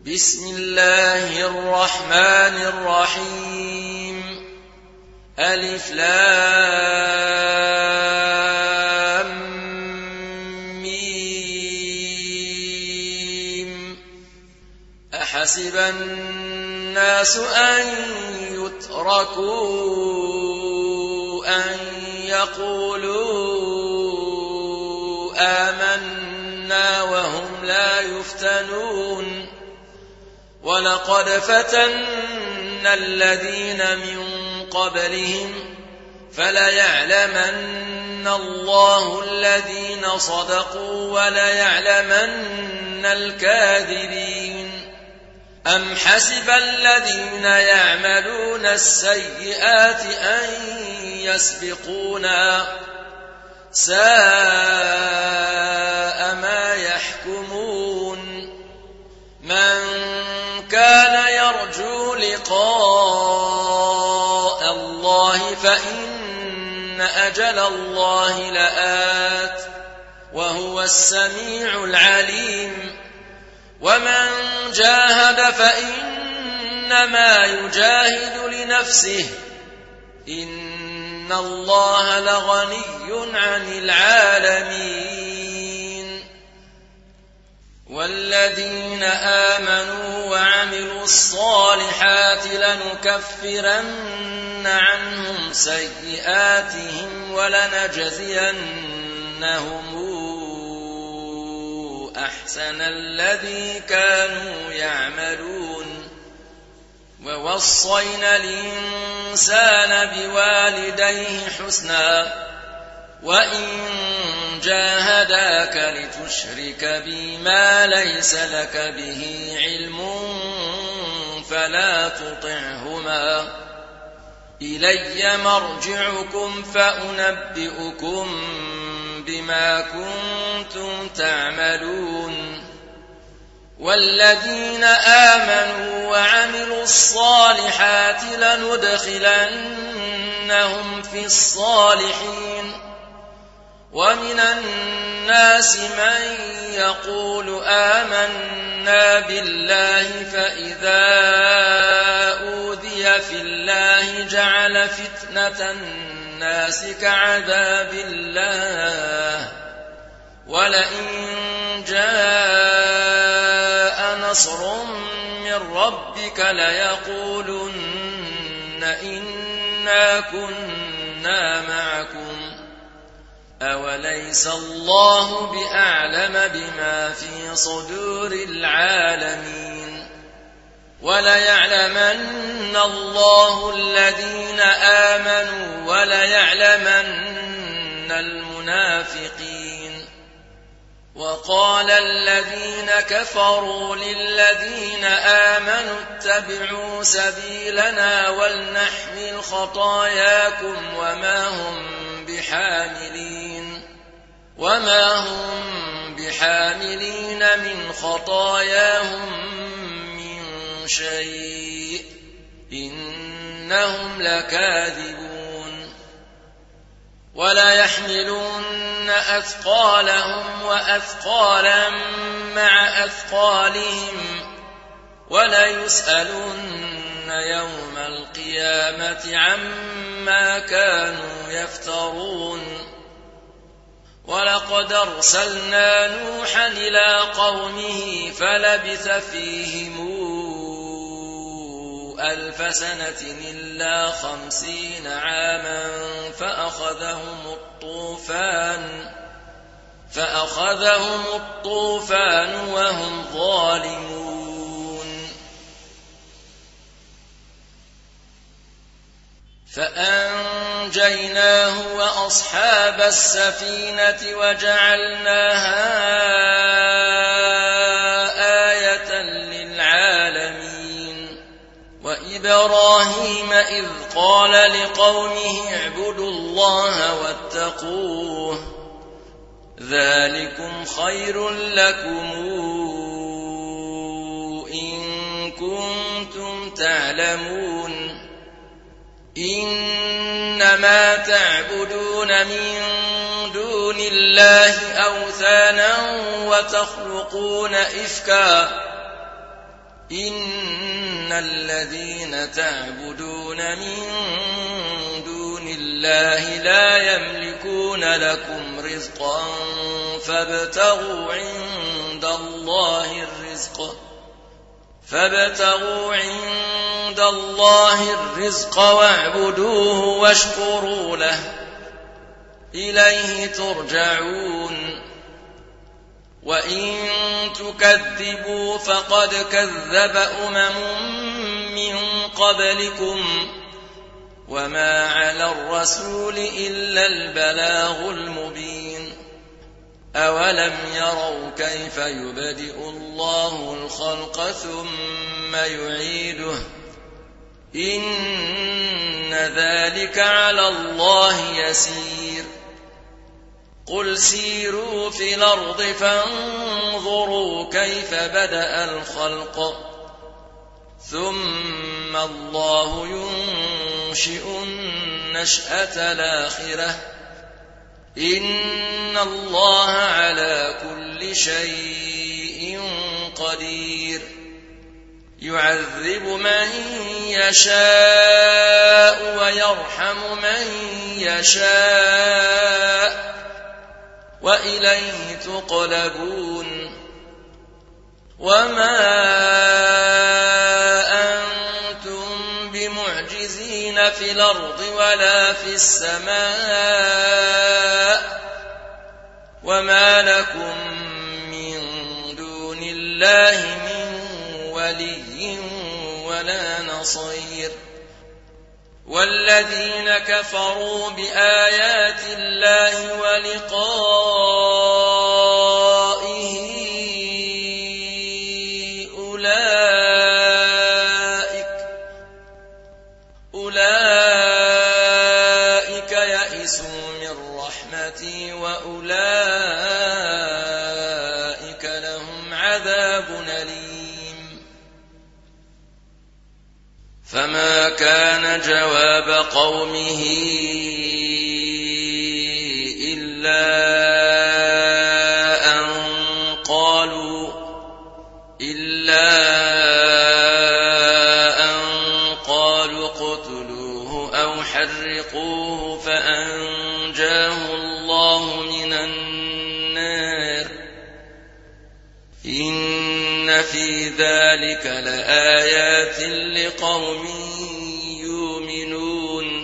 بسم الله الرحمن الرحيم. ألف لام ميم. أحسب الناس أن يتركوا أن يقولوا آمنا وهم لا يفتنون. ولقد فتنا الذين من قبلهم فليعلمن الله الذين صدقوا وليعلمن الكاذبين. أم حسب الذين يعملون السيئات أن يسبقونا ساء ما يحكمون. من كان يرجو لقاء الله فإن أجل الله لآت وهو السميع العليم. ومن جاهد فإنما يجاهد لنفسه إن الله لغني عن العالمين. والذين آمنوا وعملوا الصالحات لنكفرن عنهم سيئاتهم ولنجزينهم أحسن الذي كانوا يعملون. ووصينا الإنسان بوالديه حسنا وإن جاهداك لتشرك بي ما ليس لك به علم فلا تطعهما إلي مرجعكم فأنبئكم بما كنتم تعملون. والذين آمنوا وعملوا الصالحات لندخلنهم في الصالحين. ومن الناس من يقول آمنا بالله فإذا أوذي في الله جعل فتنة الناس كعذاب الله ولئن جاء نصر من ربك ليقولن إنا كنا معكم أوليس الله بأعلم بما في صدور العالمين. وليعلمن الله الذين آمنوا وليعلمن المنافقين. وقال الذين كفروا للذين آمنوا اتبعوا سبيلنا ولنحمل خطاياكم وما هم بحاملين من خطاياهم من شيء إنهم لكاذبون. ولا يحملون أثقالهم وأثقالا مع أثقالهم ولا يسألون يوم القيامة عما كانوا يفترون. ولقد أرسلنا نوحا إلى قومه فلبث فيهم 1000 سنة إلا 50 عاما فأخذهم الطوفان وهم ظالمون. فأنجيناه وأصحاب السفينة وجعلناها آية للعالمين. وإبراهيم إذ قال لقومه اعبدوا الله واتقوه ذلكم خير لكم إن كنتم تعلمون. إنما تعبدون من دون الله أوثانا وتخلقون إفكا إن الذين تعبدون من دون الله لا يملكون لكم رزقا فابتغوا عند الله الرزق واعبدوه واشكروا له إليه ترجعون وإن تكذبوا فقد كذب من قبلكم وما على الرسول إلا البلاغ المبين أولم يروا كيف يبدئ الله الخلق ثم يعيده إن ذلك على الله يسير قل سيروا في الأرض فانظروا كيف بدأ الخلق ثم الله ينشئ النشأة الآخرة إن الله على كل شيء قدير يعذب من يشاء ويرحم من يشاء وإليه تقلبون وما أنتم بمعجزين في الأرض ولا في السماء وما لكم من دون الله من ولي ولا نصير والذين كفروا بآيات الله ولقائه أولئك يئسوا من رحمتي وأولئك لهم عذاب أليم فما كان جواب قومه إلا أن قالوا اقتلوه أو حرقوه فأنجاه الله من النار إن في ذلك لآيات لقوم يؤمنون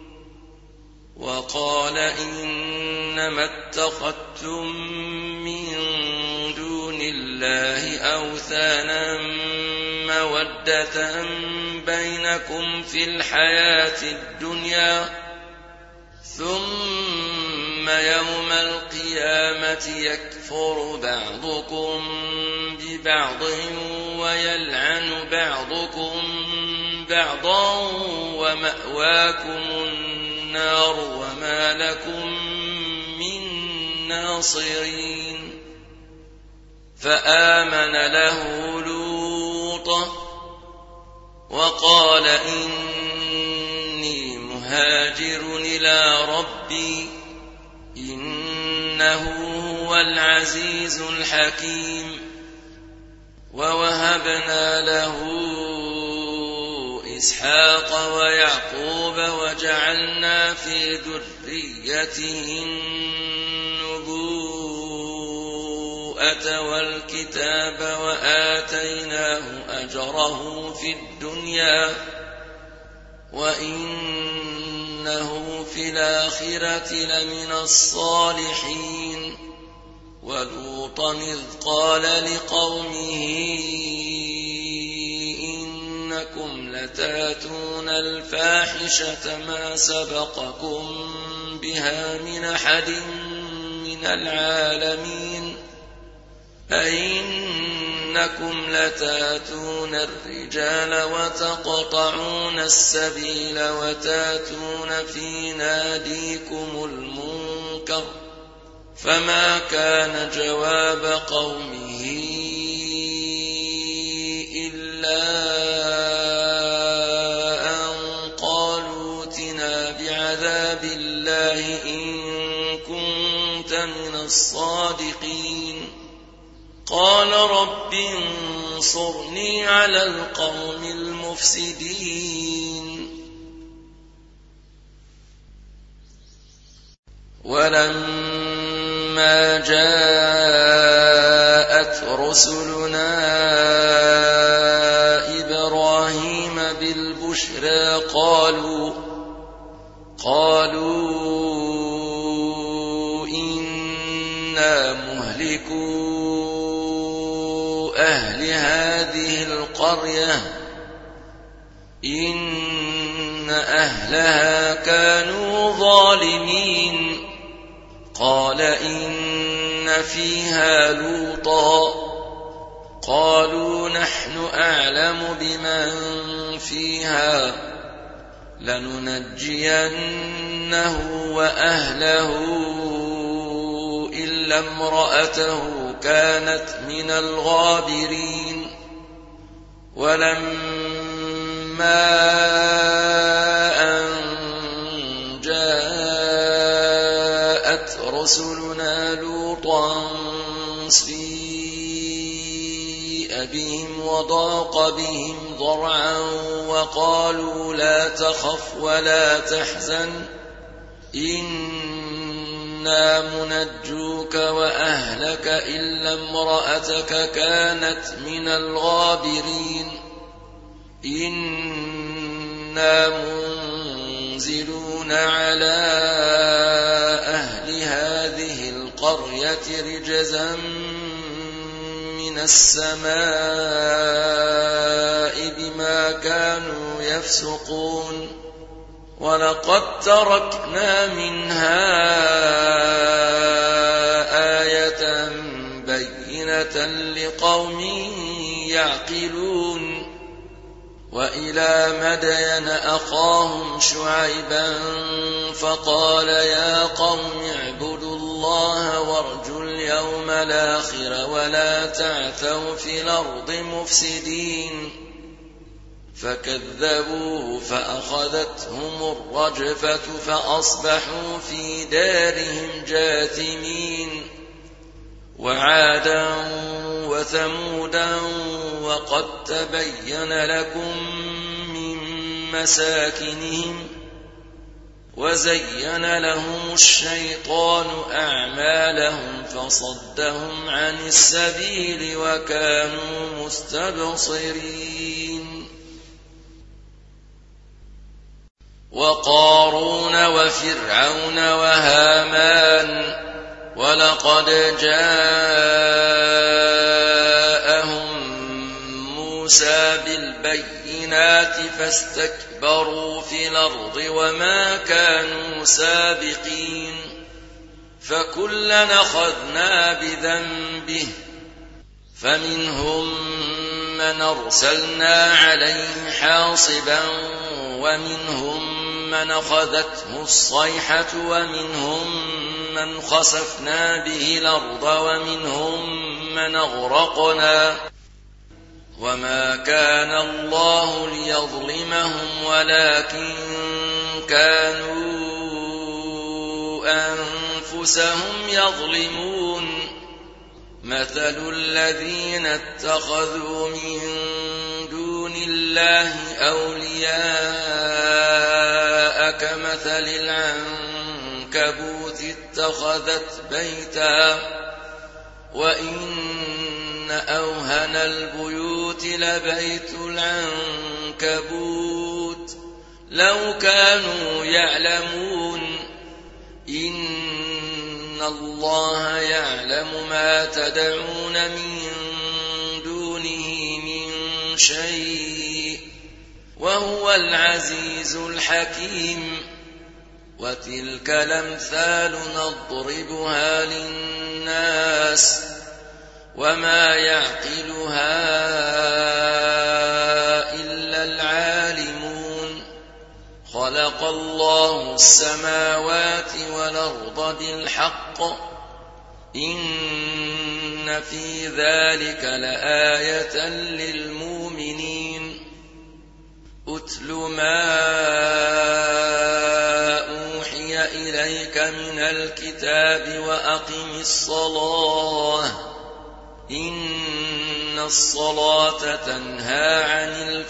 وقال إنما اتخذتم من دون الله أوثانا مودة بينكم في الحياة الدنيا ثم يوم القيامة يكفر بعضكم ببعض ويلعن بعضكم بعضا ومأواكم النار وما لكم من ناصرين فآمن له لوط وقال إني مهاجر إلى ربي إنه هو العزيز الحكيم ووهبنا له إسحاق ويعقوب وجعلنا في ذريته النبوءة والكتاب وآتيناه أجره في الدنيا وإنه في الآخرة لمن الصالحين ولوطا إذ قال لقومه إنكم لتاتون الفاحشة ما سبقكم بها من أحد من العالمين أئنكم لتاتون الرجال وتقطعون السبيل وتاتون في ناديكم المنكر فما كان جواب قومه إلا أن قالوا ائتنا بعذاب الله إن كنت من الصادقين قال رب انصرني على القوم المفسدين ولما جاءت رسلنا إبراهيم بالبشرى قالوا إنا مهلكو أهل هذه القرية إن أهلها كانوا ظالمين قال إن فيها لوطا قالوا نحن أعلم بمن فيها لننجينه وأهله إلا امرأته كانت من الغابرين ولما أن جاءت رسلنا لوطا سيء بهم وضاق بهم ضرعا وقالوا لا تخف ولا تحزن إنا منجوك وأهلك إلا امرأتك كانت من الغابرين إنا منزلون على أهل هذه القرية رجزا من السماء بما كانوا يفسقون ولقد تركنا منها آية بينة لقوم يعقلون وإلى مدين أخاهم شعيبا فقال يا قوم اعبدوا الله وارجوا اليوم الآخر ولا تعثوا في الأرض مفسدين فكذبوه فأخذتهم الرجفة فأصبحوا في دارهم جاثمين وعادا وثمودا وقد تبين لكم من مساكنهم وزين لهم الشيطان أعمالهم فصدهم عن السبيل وكانوا مستبصرين وقارون وفرعون وهامان ولقد جاءهم موسى بالبينات فاستكبروا في الأرض وما كانوا سابقين فكلا أخذنا بذنبه فمنهم من أرسلنا عليه حاصبا ومنهم من أخذته الصيحة ومنهم من خسفنا به الأرض ومنهم من أغرقنا وما كان الله ليظلمهم ولكن كانوا أنفسهم يظلمون مثل الذين اتخذوا من دون الله أولياء كمثل العنكبوت اتخذت بيتا وإن أوهن البيوت لبيت العنكبوت لو كانوا يعلمون إن الله يعلم ما تدعون من دونه من شيء وهو العزيز الحكيم وتلك الأمثال نضربها للناس وما يعقلها إلا العالمون خلق الله السماوات والأرض بالحق إن في ذلك لآية للمؤمنين أتل ما أوحي إليك من الكتاب وأقم الصلاة إن الصلاة تنهى عن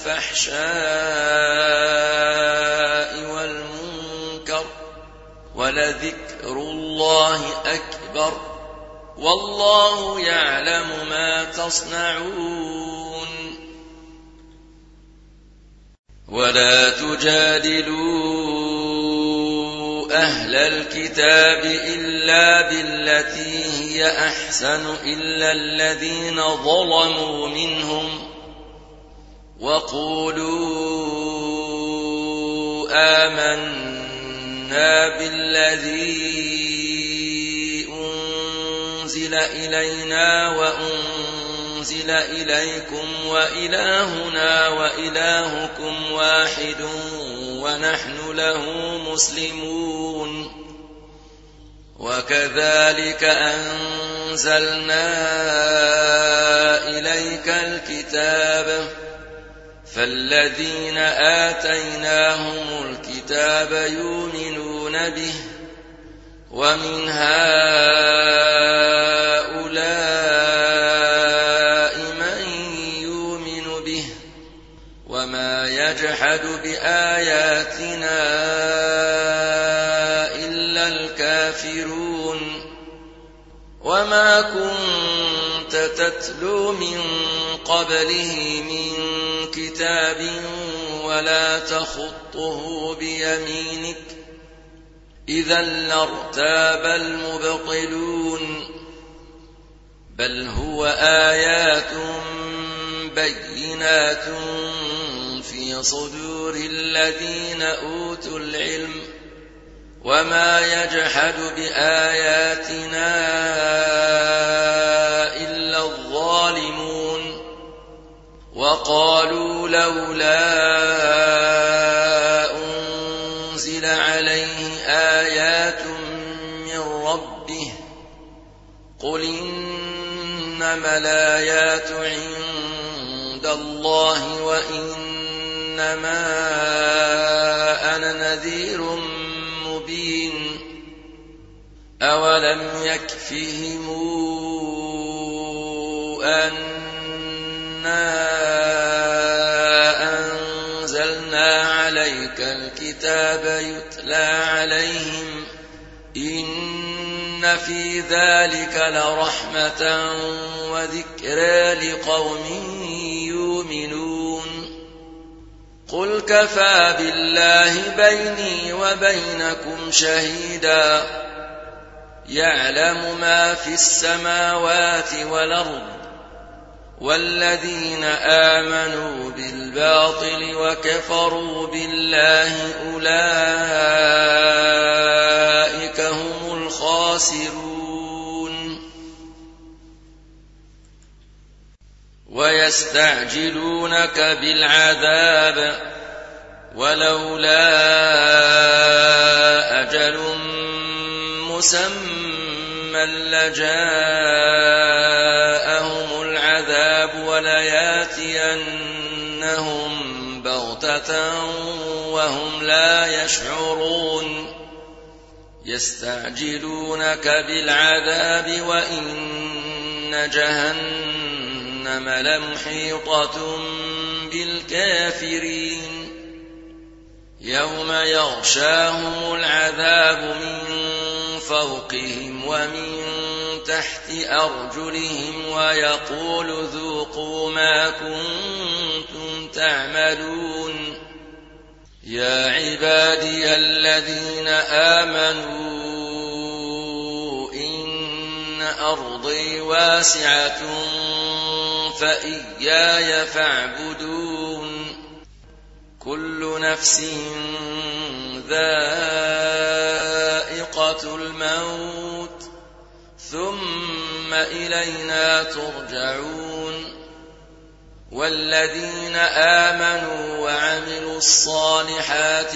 الفحشاء والمنكر ولذكر الله أكبر والله يعلم ما تصنعون ولا تجادلوا أهل الكتاب إلا بالتي هي أحسن إلا الذين ظلموا منهم وقولوا آمنا بالذي أنزل إلينا وأنزل إليكم وإلهنا وإلهكم واحد ونحن له مسلمون وكذلك أنزلنا إليك الكتاب فالذين آتيناهم الكتاب يؤمنون به ومن هؤلاء من يؤمن به وما يجحد بآياتنا إلا الكافرون وما كنت تتلو من قبله من كتاب ولا تخطه بيمينك إذا لارتاب المبطلون بل هو آيات بينات في صدور الذين أوتوا العلم وما يجحد بآياتنا إلا الظالمون وقالوا لولا أنزل عليه آيات من ربه قل إنما الآيات عند الله وإنما أنا نذير مبين أولم يكفهم أنا أنزلنا عليك الكتاب يتلى عليهم إن في ذلك لرحمة وذكرى لقوم يؤمنون قل كفى بالله بيني وبينكم شهيدا يعلم ما في السماوات والأرض والذين آمنوا بالباطل وكفروا بالله أولئك هم الخاسرون ويستعجلونك بالعذاب ولولا أجل مسمى لجاءهم العذاب ولياتينهم بغتة وهم لا يشعرون يستعجلونك بالعذاب وإن جهنم لمحيطة بالكافرين يوم يغشاهم العذاب من فوقهم ومن تحت أرجلهم ويقول ذوقوا ما كنتم تعملون يا عبادي الذين آمنوا إن أرضي واسعة فإياي فاعبدون كل نفس ذائقة الموت ثم إلينا ترجعون والذين آمنوا وعملوا الصالحات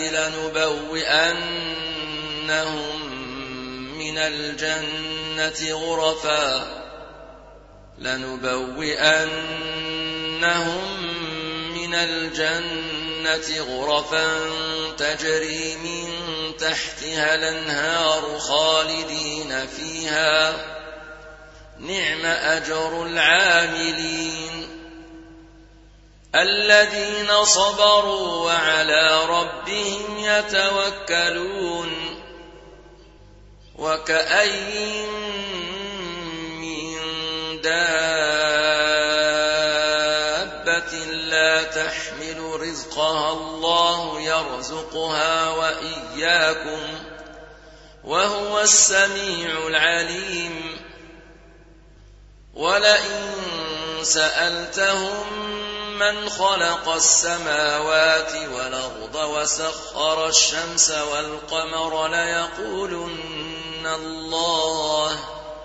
لنبوئنهم من الجنة غرفا تجري من تحتها الأنهار خالدين فيها نعم أجر العاملين الذين صبروا وعلى ربهم يتوكلون وكأي من دابة لا تحمل رزقها الله يرزقها وإياكم وهو السميع العليم ولئن سألتهم من خلق السماوات والأرض وسخر الشمس والقمر ليقولن الله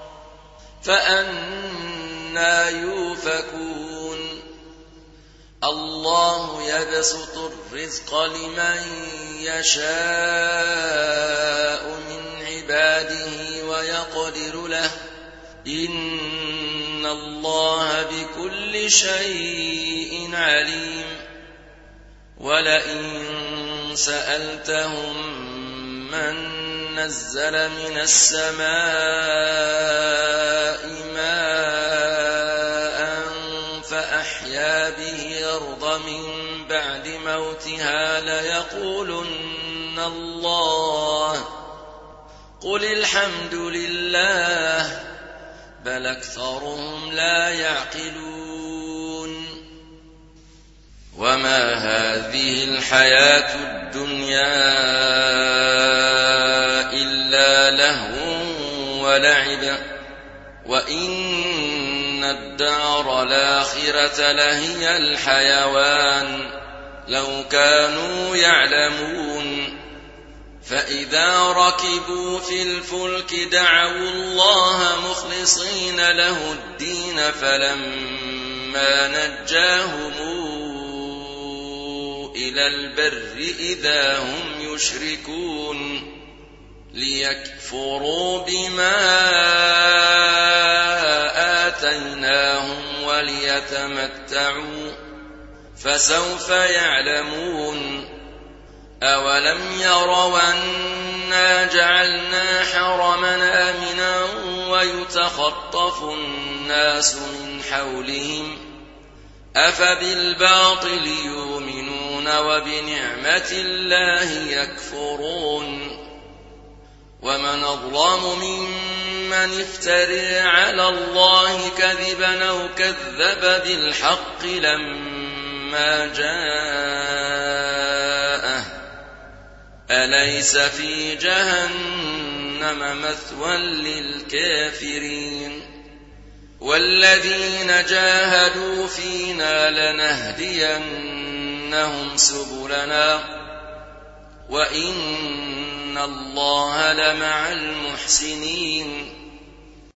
فأنى يؤفكون الله يبسط الرزق لمن يشاء من عباده ويقدر له إن الله بكل شيء عليم ولئن سألتهم من نزل من السماء ماء فأحيا به الأرض من بعد موتها ليقولن الله قل الحمد لله بل أكثرهم لا يعقلون وما هذه الحياة الدنيا إلا لهو ولعب وإن الدار الآخرة لهي الحيوان لو كانوا يعلمون فإذا ركبوا في الفلك دعوا الله مخلصين له الدين فلما نجاهم إلى البر إذا هم يشركون ليكفروا بما آتيناهم وليتمتعوا فسوف يعلمون أولم يروا أنا جعلنا حرمنا آمنا ويتخطف الناس من حولهم أفبالباطل يؤمنون وبنعمة الله يكفرون ومن أظلم ممن افترى على الله كذبا أو كذب بالحق لما جاءه أليس في جهنم مثوى للكافرين والذين جاهدوا فينا لنهدينهم سبلنا وإن الله لمع المحسنين